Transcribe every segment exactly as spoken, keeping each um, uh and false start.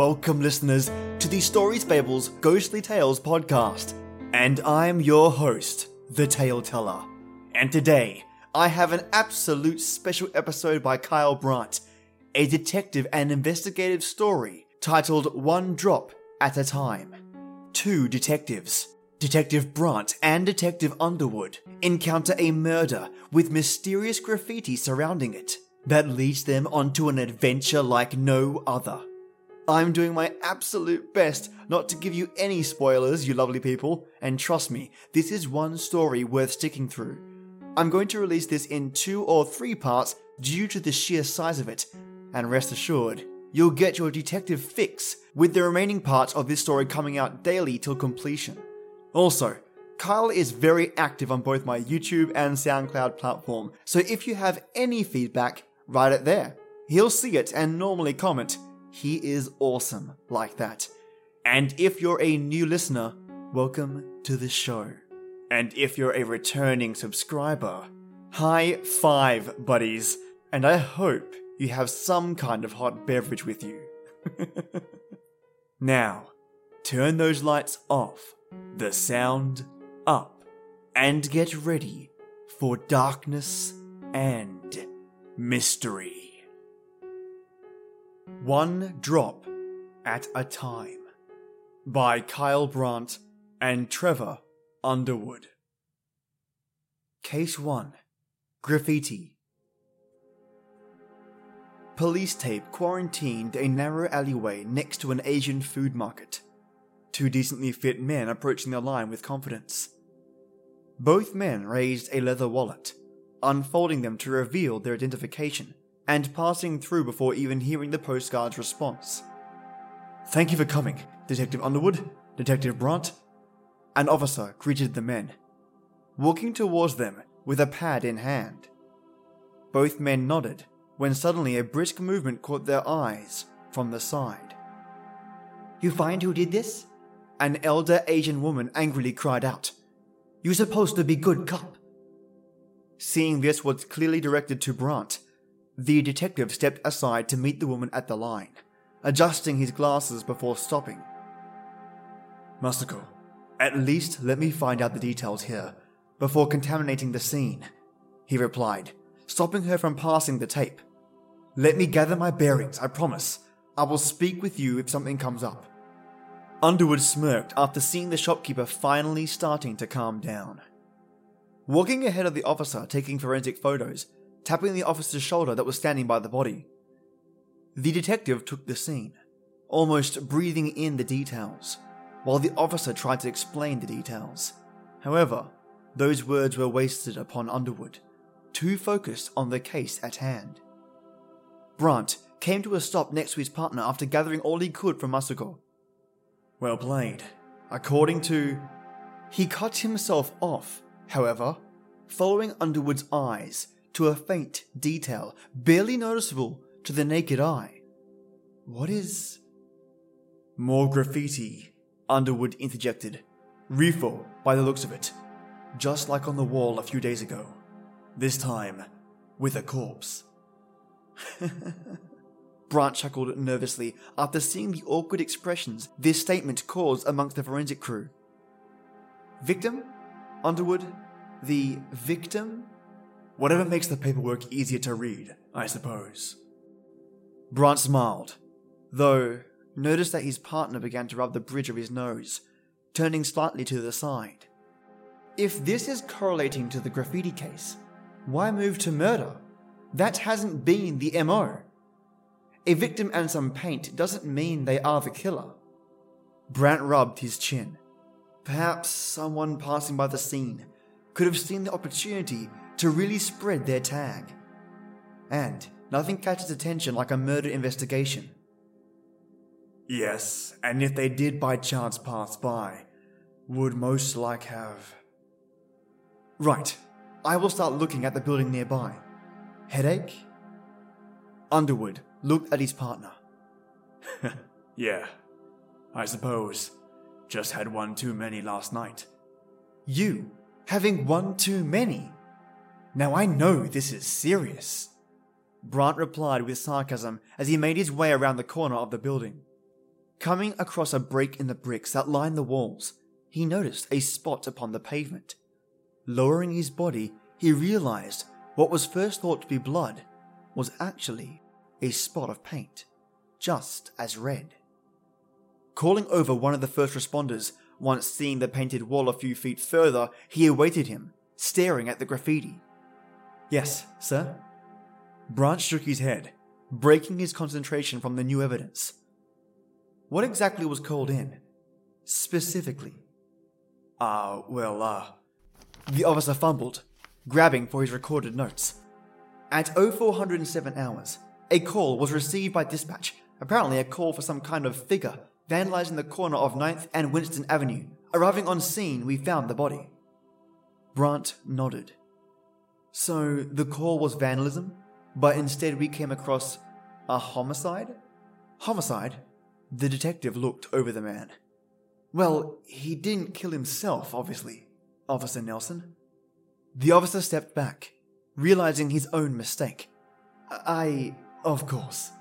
welcome listeners to the Stories Fables Ghostly Tales podcast. And I'm your host, the Tale Teller. And today, I have an absolute special episode by Kyle Brandt, a detective and investigative story titled One Drop at a Time. Two detectives, Detective Brandt and Detective Underwood, encounter a murder with mysterious graffiti surrounding it that leads them onto an adventure like no other. I'm doing my absolute best not to give you any spoilers, you lovely people, and trust me, this is one story worth sticking through. I'm going to release this in two or three parts due to the sheer size of it, and rest assured, you'll get your detective fix with the remaining parts of this story coming out daily till completion. Also, Kyle is very active on both my YouTube and SoundCloud platform, so if you have any feedback, write it there. He'll see it and normally comment. He is awesome like that. And if you're a new listener, welcome to the show. And if you're a returning subscriber, high five, buddies. And I hope you have some kind of hot beverage with you. Now, turn those lights off, the sound up, and get ready for darkness and mystery. One Drop at a Time by Kyle Brandt and Trevor Underwood. Case one. Graffiti. Police tape quarantined a narrow alleyway next to an Asian food market. Two decently fit men approaching the line with confidence. Both men raised a leather wallet, unfolding them to reveal their identification, and passing through before even hearing the postguard's response. "Thank you for coming, Detective Underwood, Detective Brandt." An officer greeted the men, walking towards them with a pad in hand. Both men nodded when suddenly a brisk movement caught their eyes from the side. "You find who did this?" An elder Asian woman angrily cried out. "You're supposed to be good cop." Seeing this was clearly directed to Brandt, the detective stepped aside to meet the woman at the line, adjusting his glasses before stopping. "Masako, at least let me find out the details here, before contaminating the scene," he replied, stopping her from passing the tape. "Let me gather my bearings, I promise. I will speak with you if something comes up." Underwood smirked after seeing the shopkeeper finally starting to calm down. Walking ahead of the officer taking forensic photos, tapping the officer's shoulder that was standing by the body. The detective took the scene, almost breathing in the details, while the officer tried to explain the details. However, those words were wasted upon Underwood, too focused on the case at hand. Brandt came to a stop next to his partner after gathering all he could from Masako. "Well played. According to..." He cut himself off, however, following Underwood's eyes to a faint detail barely noticeable to the naked eye. "What is..." "More graffiti," Underwood interjected. "Refill, by the looks of it. Just like on the wall a few days ago. This time, with a corpse." Brandt chuckled nervously after seeing the awkward expressions this statement caused amongst the forensic crew. "Victim? Underwood? The victim?" "Whatever makes the paperwork easier to read, I suppose." Brandt smiled, though noticed that his partner began to rub the bridge of his nose, turning slightly to the side. If this is correlating to the graffiti case, why move to murder? That hasn't been the M O. A victim and some paint doesn't mean they are the killer. Brandt rubbed his chin. Perhaps someone passing by the scene could have seen the opportunity to really spread their tag. And nothing catches attention like a murder investigation. "Yes, and if they did by chance pass by, would most like have..." "Right, I will start looking at the building nearby. Headache?" Underwood looked at his partner. "Yeah, I suppose. Just had one too many last night." "You having one too many? Now I know this is serious." Brandt replied with sarcasm as he made his way around the corner of the building. Coming across a break in the bricks that lined the walls, he noticed a spot upon the pavement. Lowering his body, he realized what was first thought to be blood was actually a spot of paint, just as red. Calling over one of the first responders, once seeing the painted wall a few feet further, he awaited him, staring at the graffiti. "Yes, sir?" Branch shook his head, breaking his concentration from the new evidence. "What exactly was called in? Specifically?" Ah, uh, well, uh... The officer fumbled, grabbing for his recorded notes. At oh four oh seven hours, a call was received by dispatch, apparently a call for some kind of figure vandalizing the corner of ninth and Winston Avenue. Arriving on scene, we found the body. Brant nodded. So the call was vandalism, but instead we came across a homicide? Homicide? The detective looked over the man. Well, he didn't kill himself, obviously, Officer Nelson. The officer stepped back, realizing his own mistake. I, of course.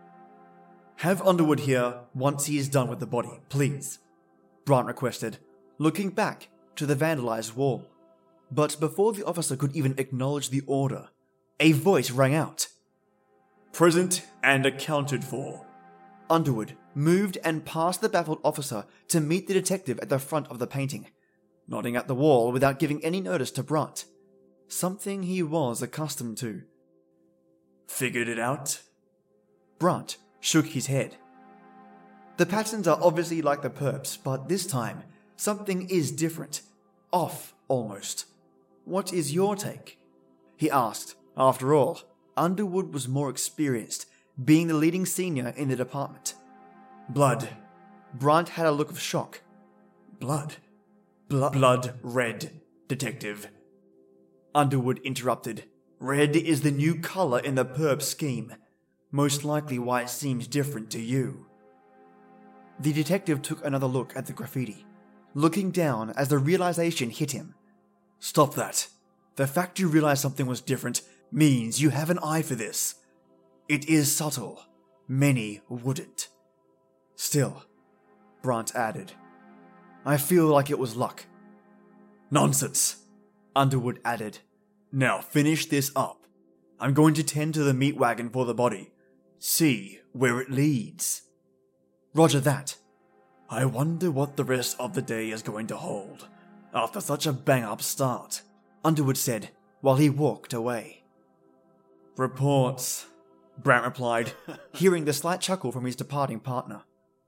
Have Underwood here once he is done with the body, please, Brant requested, looking back to the vandalized wall. But before the officer could even acknowledge the order, a voice rang out. "Present and accounted for." Underwood moved and passed the baffled officer to meet the detective at the front of the painting, nodding at the wall without giving any notice to Brant, something he was accustomed to. "Figured it out?" Brant shook his head. "The patterns are obviously like the perps, but this time, something is different. Off, almost. What is your take?" he asked. After all, Underwood was more experienced, being the leading senior in the department. "Blood." Brant had a look of shock. "Blood? Blood? Blood red, detective." Underwood interrupted. "Red is the new color in the perp scheme. Most likely why it seems different to you." The detective took another look at the graffiti, looking down as the realization hit him. "Stop that. The fact you realize something was different means you have an eye for this. It is subtle. Many wouldn't. Still," Brant added, "I feel like it was luck." "Nonsense," Underwood added. "Now finish this up. I'm going to tend to the meat wagon for the body. See where it leads." "Roger that." "I wonder what the rest of the day is going to hold, after such a bang-up start," Underwood said, while he walked away. "Reports," Brant replied, hearing the slight chuckle from his departing partner.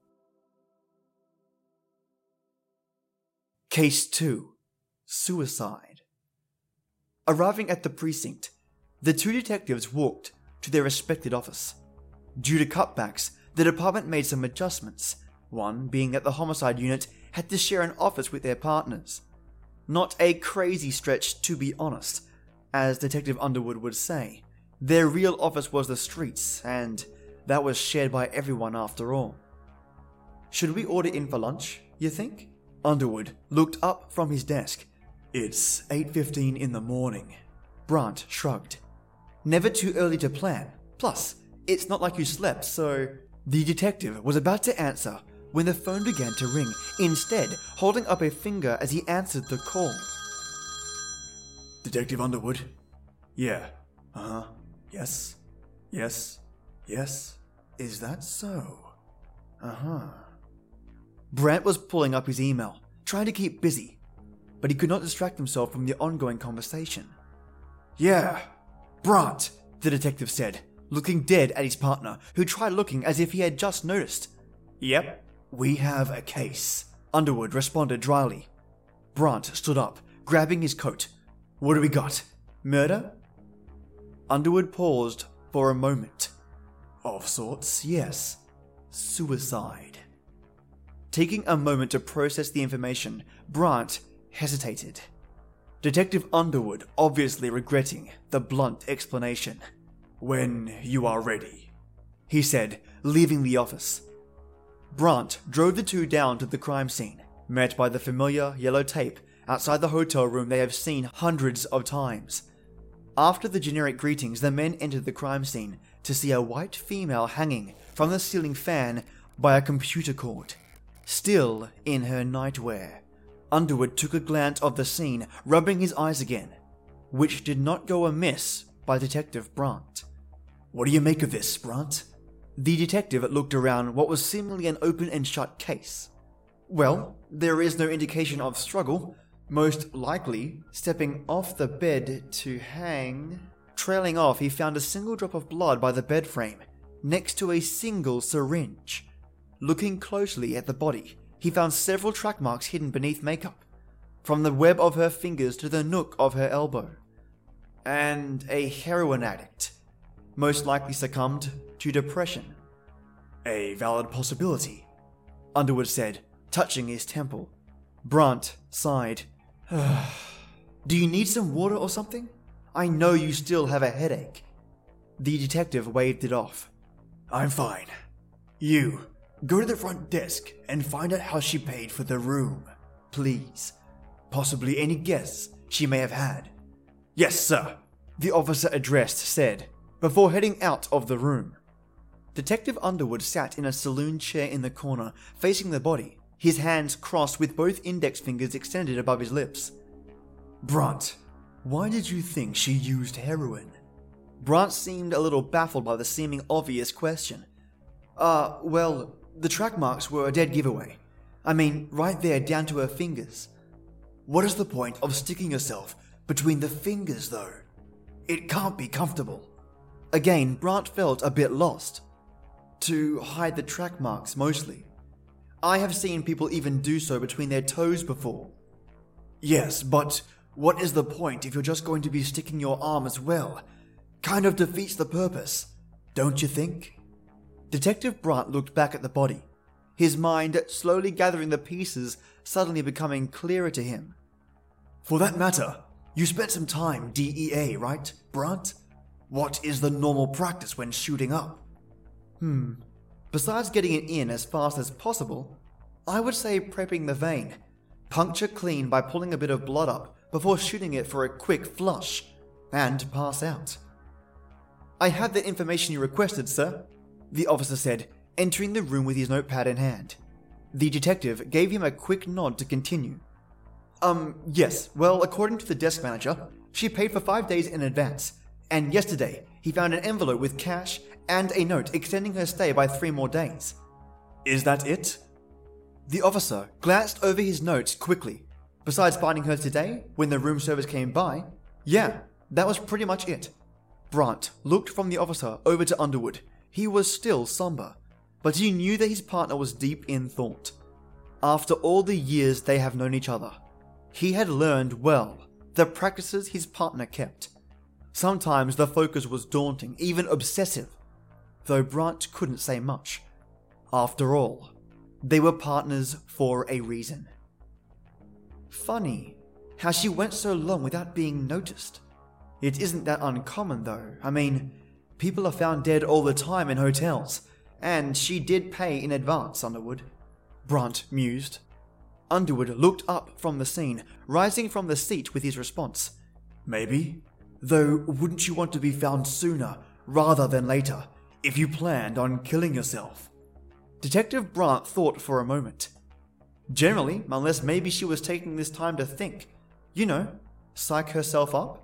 Case two. Suicide. Arriving at the precinct, the two detectives walked to their respected office. Due to cutbacks, the department made some adjustments, one being that the homicide unit had to share an office with their partners. Not a crazy stretch, to be honest. As Detective Underwood would say, their real office was the streets, and that was shared by everyone after all. "Should we order in for lunch, you think?" Underwood looked up from his desk. "It's eight fifteen in the morning." Brant shrugged. "Never too early to plan. Plus, it's not like you slept, so..." The detective was about to answer when the phone began to ring, instead holding up a finger as he answered the call. "Detective Underwood?" "Yeah. Uh-huh. Yes. Yes. Yes. Is that so? Uh-huh." Brant was pulling up his email, trying to keep busy, but he could not distract himself from the ongoing conversation. "Yeah, Brant," the detective said, looking dead at his partner, who tried looking as if he had just noticed. "Yep, we have a case," Underwood responded dryly. Brant stood up, grabbing his coat. "What do we got? Murder?" Underwood paused for a moment. "Of sorts, yes. Suicide." Taking a moment to process the information, Brant hesitated. Detective Underwood obviously regretting the blunt explanation. "When you are ready," he said, leaving the office. Brant drove the two down to the crime scene, met by the familiar yellow tape outside the hotel room they have seen hundreds of times. After the generic greetings, the men entered the crime scene to see a white female hanging from the ceiling fan by a computer cord. Still in her nightwear, Underwood took a glance of the scene, rubbing his eyes again, which did not go amiss by Detective Brandt. "What do you make of this, Brandt?" The detective looked around what was seemingly an open and shut case. "Well, there is no indication of struggle. Most likely, stepping off the bed to hang..." Trailing off, he found a single drop of blood by the bed frame, next to a single syringe. Looking closely at the body, he found several track marks hidden beneath makeup, from the web of her fingers to the nook of her elbow. And a heroin addict, most likely succumbed to depression. "A valid possibility," Underwood said, touching his temple. Brandt sighed. "Do you need some water or something? I know you still have a headache." The detective waved it off. "I'm fine. You, go to the front desk and find out how she paid for the room, please. Possibly any guests she may have had." "Yes, sir," the officer addressed said, before heading out of the room. Detective Underwood sat in a saloon chair in the corner, facing the body, his hands crossed with both index fingers extended above his lips. "Brandt, why did you think she used heroin?" Brandt seemed a little baffled by the seeming obvious question. Uh, well, the track marks were a dead giveaway. I mean, right there down to her fingers." "What is the point of sticking yourself between the fingers, though? It can't be comfortable." Again, Brandt felt a bit lost. "To hide the track marks, mostly. I have seen people even do so between their toes before." "Yes, but what is the point if you're just going to be sticking your arm as well? Kind of defeats the purpose, don't you think?" Detective Brandt looked back at the body, his mind slowly gathering the pieces, suddenly becoming clearer to him. "For that matter, you spent some time D E A, right, Brandt? What is the normal practice when shooting up?" Hmm. Besides getting it in as fast as possible, I would say prepping the vein. Puncture clean by pulling a bit of blood up before shooting it for a quick flush, and pass out. "I have the information you requested, sir," the officer said, entering the room with his notepad in hand. The detective gave him a quick nod to continue. Um, yes, well, according to the desk manager, she paid for five days in advance, and yesterday he found an envelope with cash and a note extending her stay by three more days." "Is that it?" The officer glanced over his notes quickly. Besides finding her today, when the room service came by, yeah, that was pretty much it. Brandt looked from the officer over to Underwood. He was still somber, but he knew that his partner was deep in thought. After all the years they have known each other, he had learned well the practices his partner kept. Sometimes the focus was daunting, even obsessive, though Brandt couldn't say much. After all, they were partners for a reason. Funny how she went so long without being noticed. It isn't that uncommon though. I mean, people are found dead all the time in hotels, and she did pay in advance, Underwood. Brandt mused. Underwood looked up from the scene, rising from the seat with his response. "Maybe. Though, wouldn't you want to be found sooner rather than later if you planned on killing yourself?" Detective Brandt thought for a moment. "Generally, unless maybe she was taking this time to think. You know, psych herself up."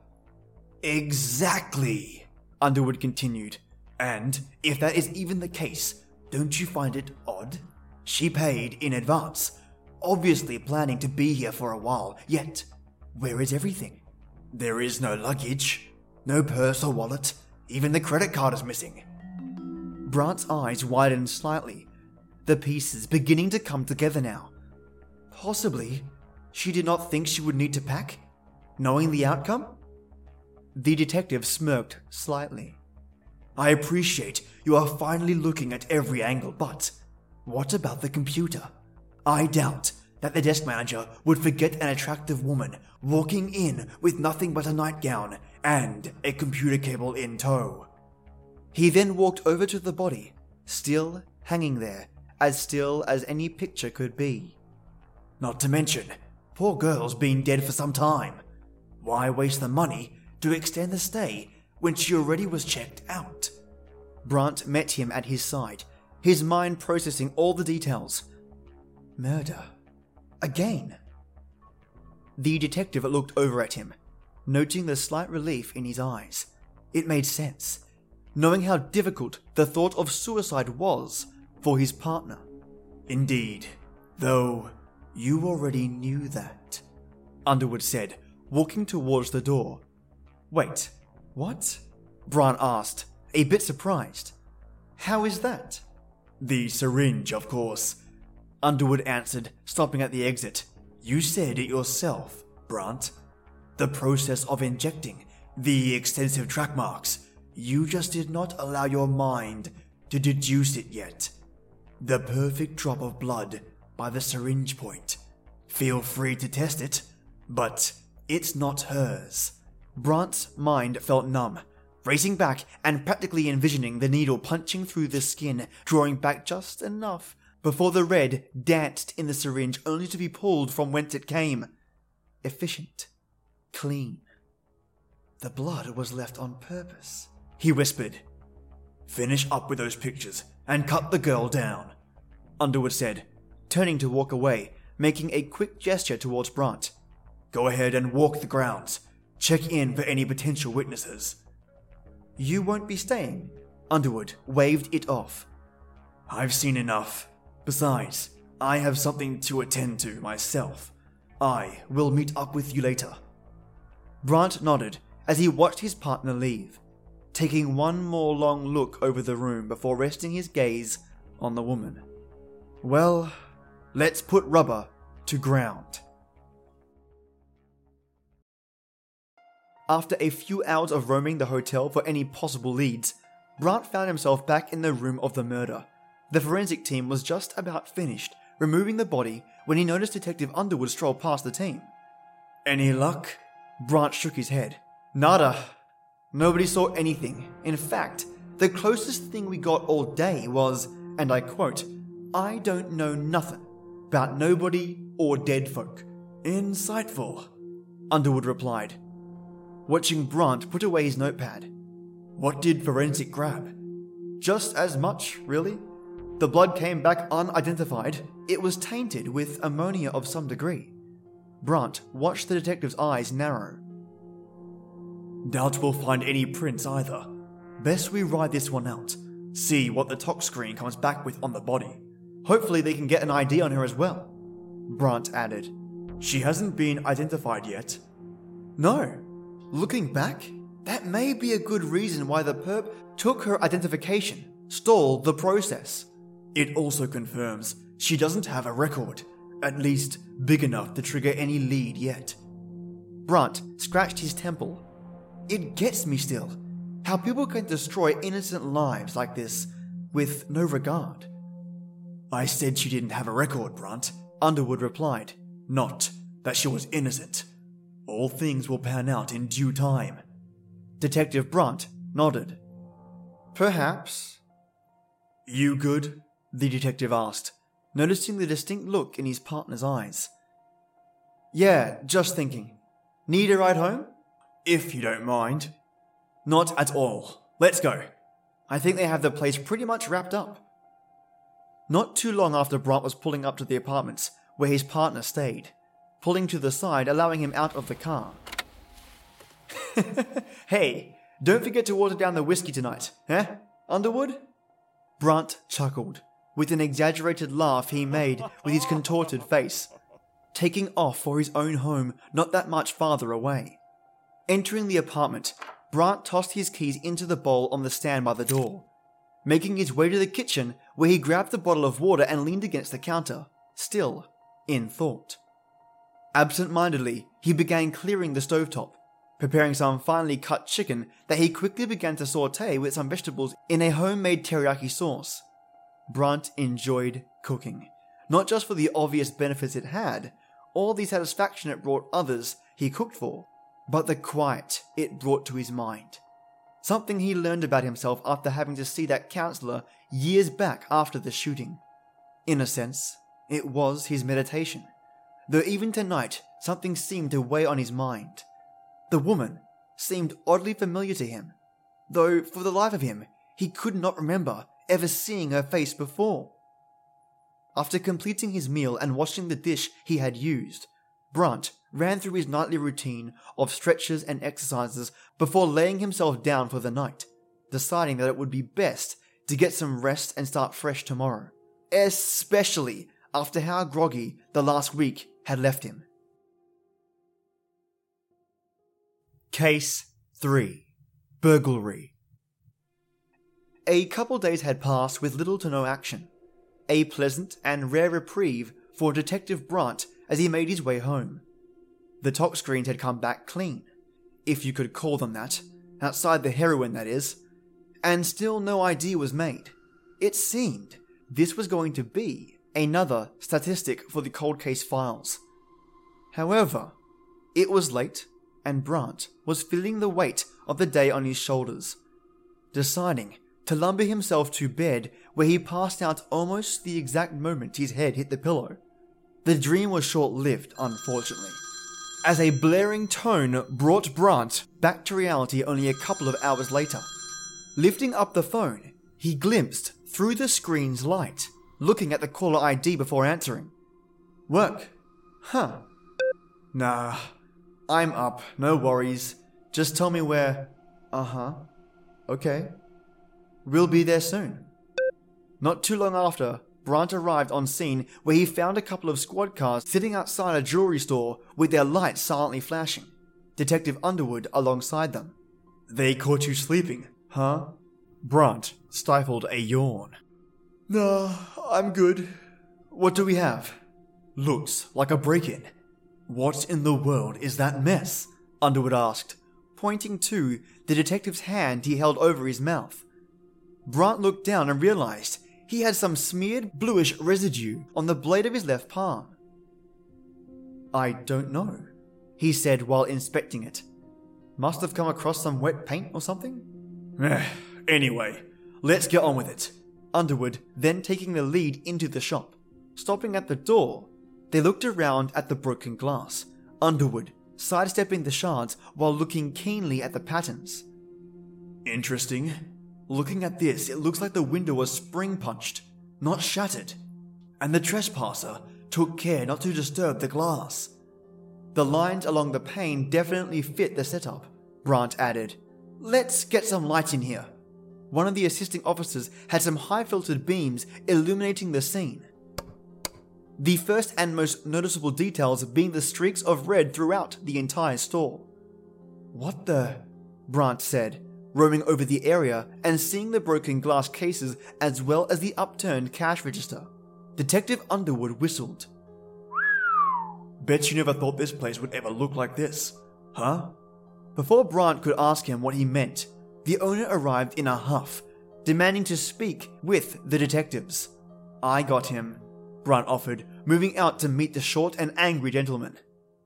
"Exactly," Underwood continued. "And if that is even the case, don't you find it odd? She paid in advance, obviously planning to be here for a while, yet where is everything? There is no luggage, no purse or wallet, even the credit card is missing." Brandt's eyes widened slightly, the pieces beginning to come together now. Possibly, she did not think she would need to pack, knowing the outcome? The detective smirked slightly. "I appreciate you are finally looking at every angle, but what about the computer? I doubt that the desk manager would forget an attractive woman walking in with nothing but a nightgown and a computer cable in tow." He then walked over to the body, still hanging there, as still as any picture could be. "Not to mention, poor girl's been dead for some time. Why waste the money to extend the stay when she already was checked out?" Brandt met him at his side, his mind processing all the details. Murder. Again. The detective looked over at him, noting the slight relief in his eyes. It made sense, knowing how difficult the thought of suicide was for his partner. Indeed, though you already knew that, Underwood said, walking towards the door. Wait, what? Brant asked, a bit surprised. How is that? The syringe, of course, Underwood answered, stopping at the exit. You said it yourself, Brant. The process of injecting, the extensive track marks, you just did not allow your mind to deduce it yet. The perfect drop of blood by the syringe point. Feel free to test it, but it's not hers. Brant's mind felt numb, racing back and practically envisioning the needle punching through the skin, drawing back just enough before the red danced in the syringe only to be pulled from whence it came. Efficient. Clean. The blood was left on purpose, he whispered. Finish up with those pictures and cut the girl down, Underwood said, turning to walk away, making a quick gesture towards Brant. Go ahead and walk the grounds. Check in for any potential witnesses. You won't be staying, Underwood waved it off. I've seen enough. Besides, I have something to attend to myself. I will meet up with you later. Brant nodded as he watched his partner leave, taking one more long look over the room before resting his gaze on the woman. Well, let's put rubber to ground. After a few hours of roaming the hotel for any possible leads, Brant found himself back in the room of the murder. The forensic team was just about finished removing the body when he noticed Detective Underwood stroll past the team. Any luck? Brant shook his head. Nada. Nobody saw anything. In fact, the closest thing we got all day was, and I quote, I don't know nothing about nobody or dead folk. Insightful, Underwood replied, watching Brant put away his notepad. What did forensic grab? Just as much, really. The blood came back unidentified. It was tainted with ammonia of some degree. Brant watched the detective's eyes narrow. Doubt we'll find any prints either. Best we ride this one out. See what the tox screen comes back with on the body. Hopefully they can get an I D on her as well, Brant added. She hasn't been identified yet. No. Looking back, that may be a good reason why the perp took her identification, stalled the process. It also confirms she doesn't have a record, at least big enough to trigger any lead yet. Brant scratched his temple. It gets me still, how people can destroy innocent lives like this with no regard. I said she didn't have a record, Brant, Underwood replied, not that she was innocent. All things will pan out in due time. Detective Brant nodded. Perhaps. You good? The detective asked, noticing the distinct look in his partner's eyes. Yeah, just thinking. Need a ride home? If you don't mind. Not at all. Let's go. I think they have the place pretty much wrapped up. Not too long after Brant was pulling up to the apartments where his partner stayed, pulling to the side, allowing him out of the car. Hey, don't forget to water down the whiskey tonight, eh, Underwood? Brant chuckled, with an exaggerated laugh he made with his contorted face, taking off for his own home not that much farther away. Entering the apartment, Brant tossed his keys into the bowl on the stand by the door, making his way to the kitchen where he grabbed the bottle of water and leaned against the counter, still in thought. Absent-mindedly, he began clearing the stovetop, preparing some finely cut chicken that he quickly began to sauté with some vegetables in a homemade teriyaki sauce. Brant enjoyed cooking, not just for the obvious benefits it had, or the satisfaction it brought others he cooked for, but the quiet it brought to his mind. Something he learned about himself after having to see that counselor years back after the shooting. In a sense, it was his meditation, though even tonight something seemed to weigh on his mind. The woman seemed oddly familiar to him, though for the life of him he could not remember ever seeing her face before. After completing his meal and washing the dish he had used, Brunt ran through his nightly routine of stretches and exercises before laying himself down for the night, deciding that it would be best to get some rest and start fresh tomorrow, especially after how groggy the last week had left him. Case three. Burglary. A couple days had passed with little to no action, a pleasant and rare reprieve for Detective Brunt as he made his way home. The talk screens had come back clean, if you could call them that, outside the heroin that is, and still no I D was made. It seemed this was going to be another statistic for the cold case files. However, it was late and Brunt was feeling the weight of the day on his shoulders, deciding to lumber himself to bed where he passed out almost the exact moment his head hit the pillow. The dream was short-lived, unfortunately, as a blaring tone brought Brunt back to reality only a couple of hours later. Lifting up the phone, he glimpsed through the screen's light, looking at the caller I D before answering. Work? Huh. Nah, I'm up, no worries. Just tell me where... Uh-huh. Okay. We'll be there soon. Not too long after, Brunt arrived on scene where he found a couple of squad cars sitting outside a jewelry store with their lights silently flashing, Detective Underwood alongside them. They caught you sleeping, huh? Brunt stifled a yawn. No, I'm good. What do we have? Looks like a break-in. What in the world is that mess? Underwood asked, pointing to the detective's hand he held over his mouth. Brunt looked down and realized he had some smeared bluish residue on the blade of his left palm. I don't know, he said while inspecting it. Must have come across some wet paint or something? Anyway, let's get on with it. Underwood then taking the lead into the shop. Stopping at the door, they looked around at the broken glass, Underwood sidestepping the shards while looking keenly at the patterns. Interesting. Looking at this, it looks like the window was spring-punched, not shattered, and the trespasser took care not to disturb the glass. The lines along the pane definitely fit the setup, Brunt added. Let's get some light in here. One of the assisting officers had some high-filtered beams illuminating the scene. The first and most noticeable details being the streaks of red throughout the entire store. What the... Brunt said, roaming over the area and seeing the broken glass cases as well as the upturned cash register. Detective Underwood whistled. Bet you never thought this place would ever look like this, huh? Before Brunt could ask him what he meant, the owner arrived in a huff, demanding to speak with the detectives. I got him, Brunt offered, moving out to meet the short and angry gentleman.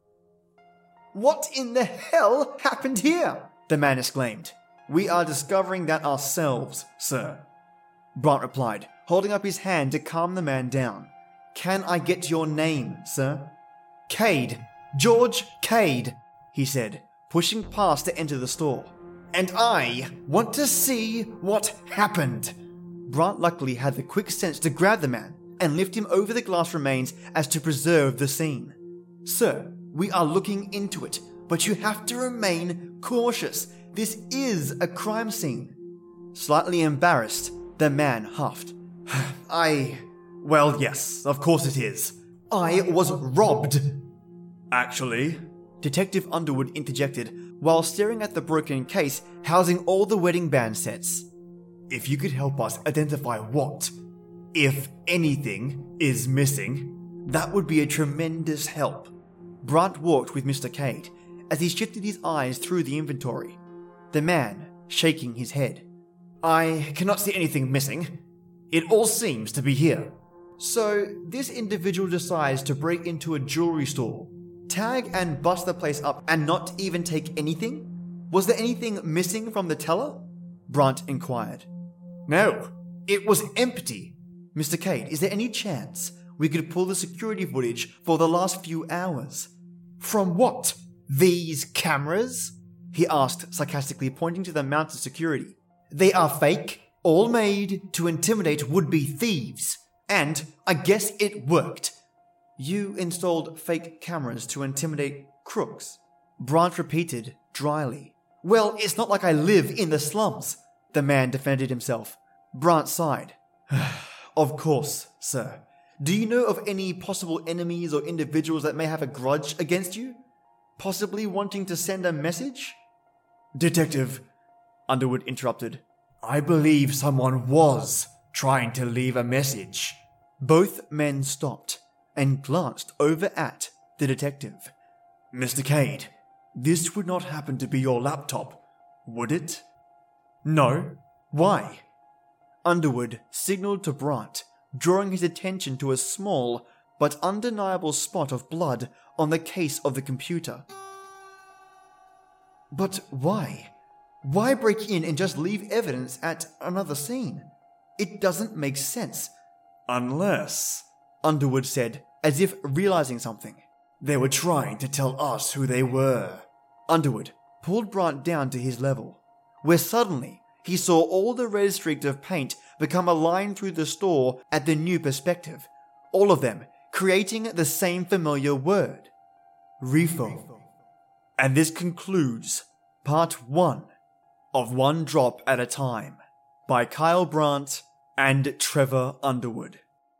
What in the hell happened here? The man exclaimed. We are discovering that ourselves, sir, Brunt replied, holding up his hand to calm the man down. Can I get your name, sir? Cade. George Cade, he said, pushing past to enter the store. And I want to see what happened. Brunt luckily had the quick sense to grab the man and lift him over the glass remains as to preserve the scene. Sir, we are looking into it, but you have to remain cautious. This is a crime scene. Slightly embarrassed, the man huffed. I... Well, yes, of course it is. I was robbed. Actually, Detective Underwood interjected while staring at the broken case housing all the wedding band sets. If you could help us identify what, if anything, is missing, that would be a tremendous help. Brunt walked with Mister Cade as he shifted his eyes through the inventory, the man shaking his head. I cannot see anything missing. It all seems to be here. So, this individual decides to break into a jewelry store, tag and bust the place up and not even take anything? Was there anything missing from the teller? Brunt inquired. No, it was empty. Mister Cade, is there any chance we could pull the security footage for the last few hours? From what? These cameras? He asked sarcastically, pointing to the mounted security. They are fake, all made to intimidate would-be thieves. And I guess it worked. You installed fake cameras to intimidate crooks, Brant repeated dryly. Well, it's not like I live in the slums, the man defended himself. Brant sighed. Of course, sir. Do you know of any possible enemies or individuals that may have a grudge against you? Possibly wanting to send a message? Detective, Underwood interrupted. I believe someone was trying to leave a message. Both men stopped and glanced over at the detective. Mister Cade, this would not happen to be your laptop, would it? No. Why? Underwood signaled to Brant, drawing his attention to a small but undeniable spot of blood on the case of the computer. But why? Why break in and just leave evidence at another scene? It doesn't make sense. Unless, Underwood said, as if realizing something, they were trying to tell us who they were. Underwood pulled Brant down to his level, where suddenly he saw all the red streaks of paint become a line through the store at the new perspective, all of them creating the same familiar word, Refo. And this concludes part one of One Drop at a Time by Kyle Brant and Trevor Underwood.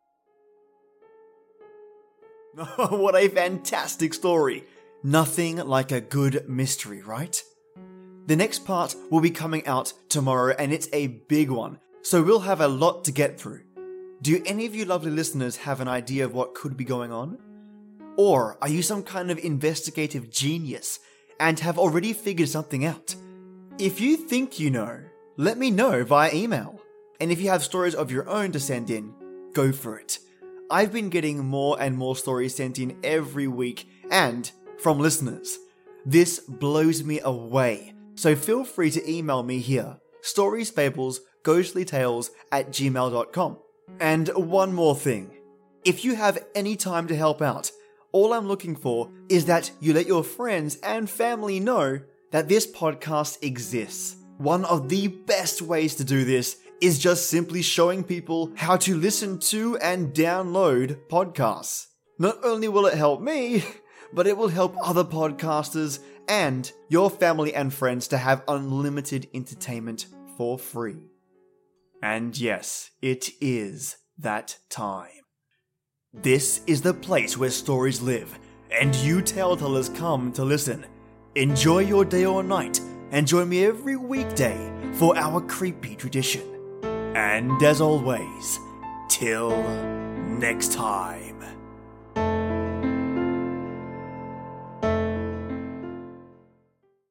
What a fantastic story! Nothing like a good mystery, right? The next part will be coming out tomorrow and it's a big one, so we'll have a lot to get through. Do any of you lovely listeners have an idea of what could be going on? Or are you some kind of investigative genius and have already figured something out? If you think you know, let me know via email. And if you have stories of your own to send in, go for it. I've been getting more and more stories sent in every week and from listeners. This blows me away. So feel free to email me here, stories, fables, ghostly tales at gmail dot com. And one more thing. If you have any time to help out, all I'm looking for is that you let your friends and family know that this podcast exists. One of the best ways to do this is just simply showing people how to listen to and download podcasts. Not only will it help me, but it will help other podcasters and your family and friends to have unlimited entertainment for free. And yes, it is that time. This is the place where stories live, and you tale-tellers come to listen. Enjoy your day or night, and join me every weekday for our creepy tradition. And as always, till next time.